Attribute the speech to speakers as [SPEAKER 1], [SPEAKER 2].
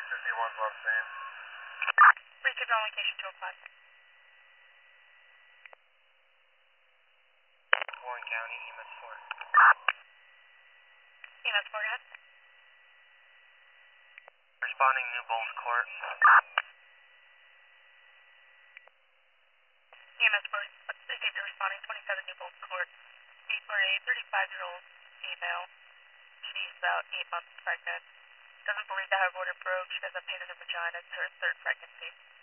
[SPEAKER 1] 51's last name.
[SPEAKER 2] Received on location 205.
[SPEAKER 1] Warren County, EMS 4.
[SPEAKER 2] EMS 4, ahead.
[SPEAKER 1] Responding New Bowles Court.
[SPEAKER 2] EMS 4, received responding 27 New Bowles Court. For a 35-year-old female. She's about 8 months pregnant. Doesn't believe to have order broke. She has a pain in her vagina. It's her third pregnancy.